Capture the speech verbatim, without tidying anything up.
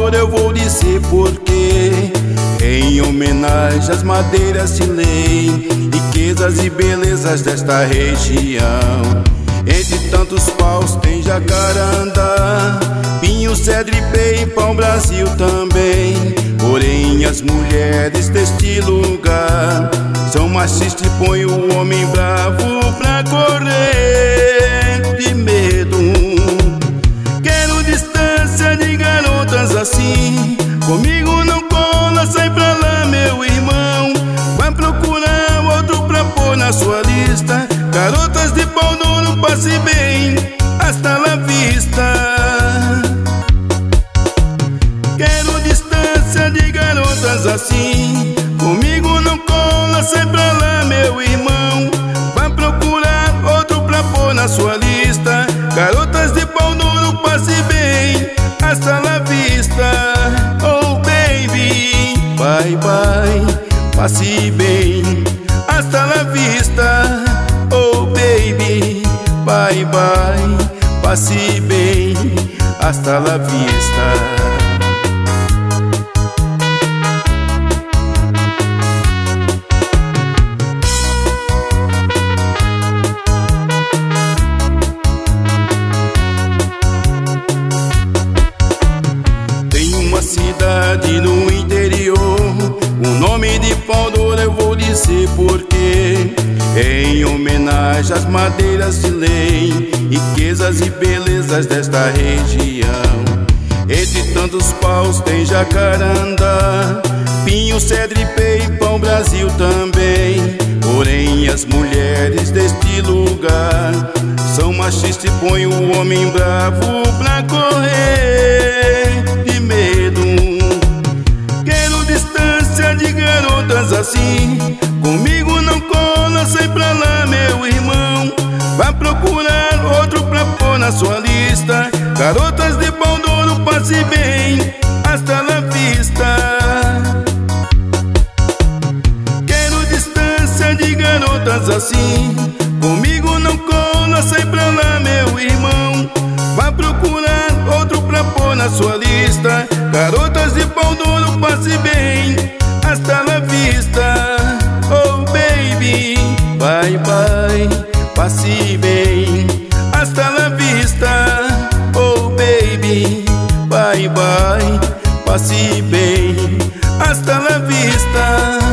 doutor, eu vou dizer porquê. Em homenagem às madeiras de lei, riquezas e belezas desta região. Entre tantos paus tem jacarandá, pinho, cedro e pé, e pau-brasil também. Porém as mulheres deste lugar são machistas e põem o homem bravo pra correr de medo. Quero distância de garotas assim, comigo não cola, sai pra lá meu irmão. Vai procurar outro pra pôr na sua lista. Garotas de pau duro, passe bem, hasta la vista. Quero distância de garotas assim, comigo não cola, sai pra lá meu irmão. Vai procurar outro pra pôr na sua lista. Garotas de pau duro, passe bem, hasta la vista. Oh baby, bye bye, passe bem, hasta la vista. Oh baby, bye bye, passe bem, hasta la vista. Cidade no interior, o nome de pau duro eu vou dizer porquê. Em homenagem às madeiras de lei, riquezas e belezas desta região. Entre tantos paus tem jacarandá, pinho, cedro e pé, e pau-brasil também. Porém as mulheres deste lugar são machistas e põem o homem bravo pra correr de medo. Quero distância de garotas assim, comigo não cola, sai pra lá meu irmão. Vai procurar outro pra pôr na sua lista. Garotas de pau duro, passe bem, hasta la vista. Quero distância de garotas assim, comigo não cola, sai pra lá meu irmão. Vai procurar outro pra pôr na sua lista. Garotas de pau duro, passe bem, hasta la vista. Oh baby, bye bye, passe bem, hasta la vista. Oh baby, bye bye, passe bem, hasta la vista.